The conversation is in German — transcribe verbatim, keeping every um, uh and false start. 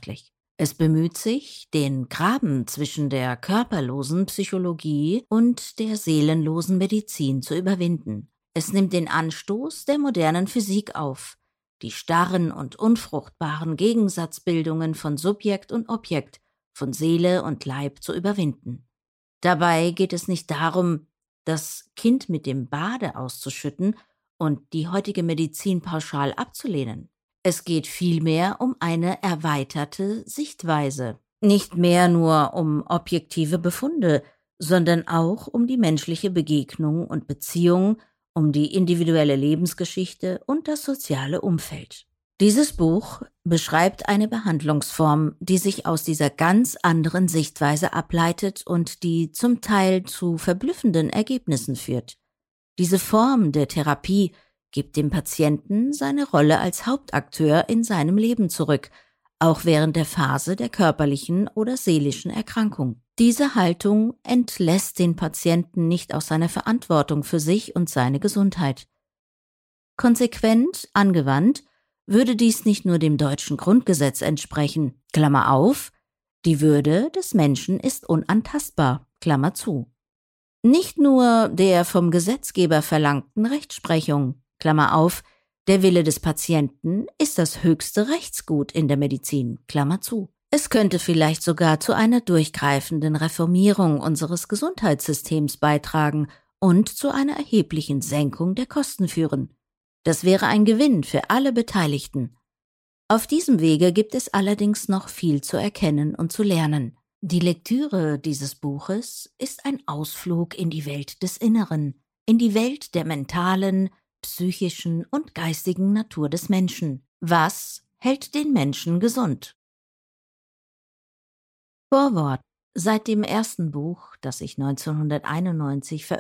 wissenschaftlich. Es bemüht sich, den Graben zwischen der körperlosen Psychologie und der seelenlosen Medizin zu überwinden. Es nimmt den Anstoß der modernen Physik auf, die starren und unfruchtbaren Gegensatzbildungen von Subjekt und Objekt, von Seele und Leib zu überwinden. Dabei geht es nicht darum, das Kind mit dem Bade auszuschütten und die heutige Medizin pauschal abzulehnen. Es geht vielmehr um eine erweiterte Sichtweise. Nicht mehr nur um objektive Befunde, sondern auch um die menschliche Begegnung und Beziehung, um die individuelle Lebensgeschichte und das soziale Umfeld. Dieses Buch beschreibt eine Behandlungsform, die sich aus dieser ganz anderen Sichtweise ableitet und die zum Teil zu verblüffenden Ergebnissen führt. Diese Form der Therapie gibt dem Patienten seine Rolle als Hauptakteur in seinem Leben zurück, auch während der Phase der körperlichen oder seelischen Erkrankung. Diese Haltung entlässt den Patienten nicht aus seiner Verantwortung für sich und seine Gesundheit. Konsequent angewandt würde dies nicht nur dem deutschen Grundgesetz entsprechen, Klammer auf, die Würde des Menschen ist unantastbar, Klammer zu. Nicht nur der vom Gesetzgeber verlangten Rechtsprechung, Klammer auf, der Wille des Patienten ist das höchste Rechtsgut in der Medizin, Klammer zu. Es könnte vielleicht sogar zu einer durchgreifenden Reformierung unseres Gesundheitssystems beitragen und zu einer erheblichen Senkung der Kosten führen. Das wäre ein Gewinn für alle Beteiligten. Auf diesem Wege gibt es allerdings noch viel zu erkennen und zu lernen. Die Lektüre dieses Buches ist ein Ausflug in die Welt des Inneren, in die Welt der mentalen, psychischen und geistigen Natur des Menschen. Was hält den Menschen gesund? Vorwort. Seit dem ersten Buch, das ich neunzehnhunderteinundneunzig veröffentlicht